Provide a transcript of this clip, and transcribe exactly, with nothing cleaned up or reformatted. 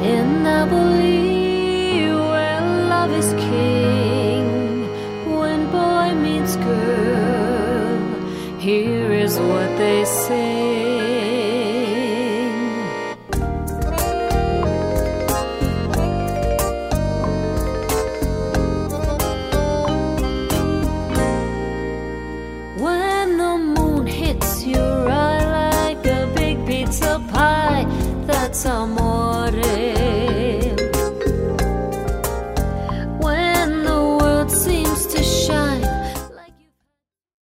In Napoli, where love is king, when boy meets girl, here is what they sing. When the moon hits your eye like a big pizza pie, that's amore.